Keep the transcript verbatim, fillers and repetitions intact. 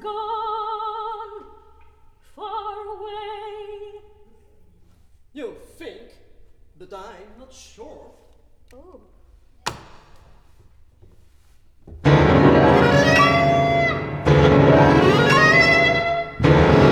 gone far away. You think, but I'm not sure. Oh.